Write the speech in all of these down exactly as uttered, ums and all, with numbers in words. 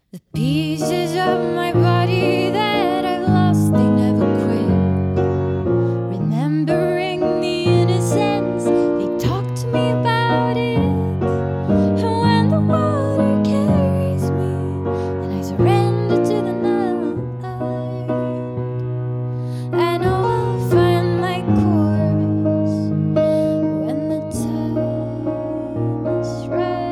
The pieces of my body that I've lost, they never quit. Remembering the innocence, they talk to me about it. And when the water carries me, and I surrender to the night, I know I'll find my course when the time is right.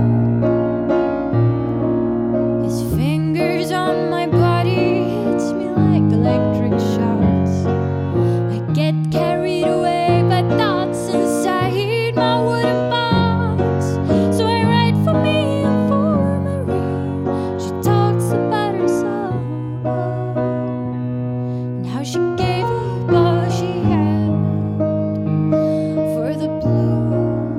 Fingers on my body hits me like electric shocks. I get carried away by thoughts inside my wooden box. So I write for me and for Marie. She talks about herself and how she gave up all she had for the blue.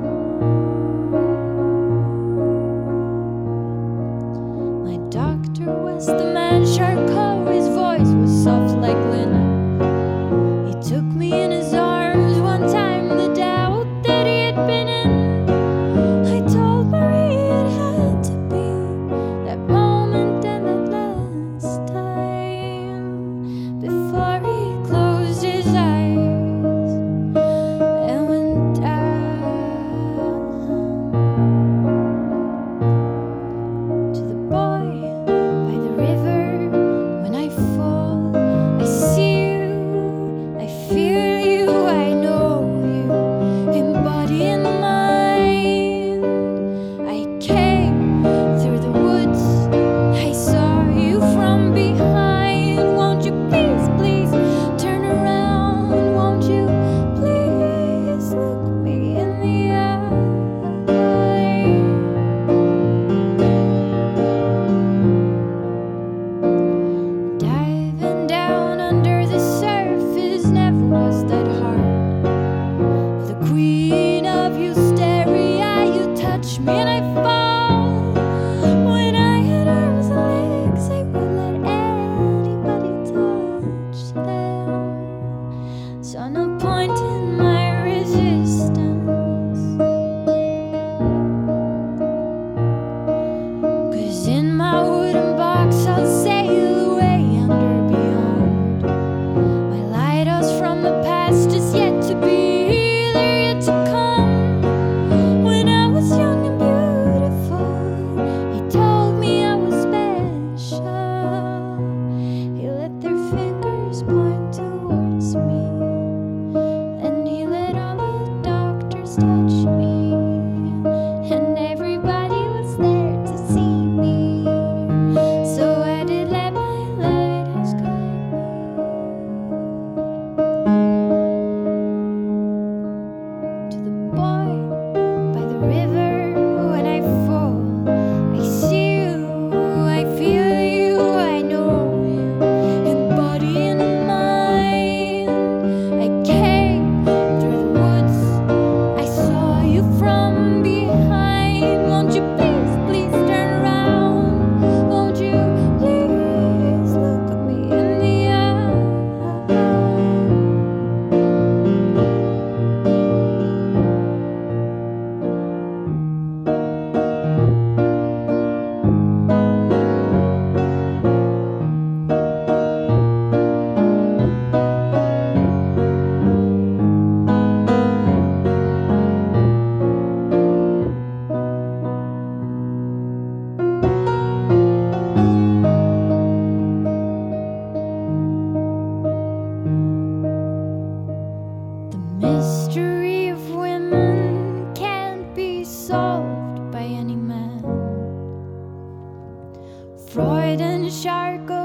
My doctor was the man Charcot. His voice was soft like linen. He took me in his arms one time, the doubt that he had been in. I told Marie it had to be that moment and that last time before he closed his eyes and went down. To the boy by the river, when I fall, I see you, I feel you, I know you, in body and mind. I came through the woods, I saw you from behind. Won't you please, please turn around? Won't you please look me in the eye? Diving down under the surface never was that hard. The queen of hysteria, you touch me and I fall. When I had arms and legs, I would let anybody touch them. Saw no point in my resistance, 'cause in my wooden box I'll sail away under beyond. My lighthouse from the past is yet to be, they're yet to come. When I was young and beautiful, he told me I was special. He let their fingers point towards me, and he let all the doctors touch me, and everybody was there to see me. So I did let my lighthouse guide me. To the boy by the river, when I fall, I see you, I feel you, I know you, in body and mind. I came through the woods, I saw you from behind. Won't you please, please turn around? Won't you please look at me in the eye? The mystery of women can't be solved by any man. Freud and Charcot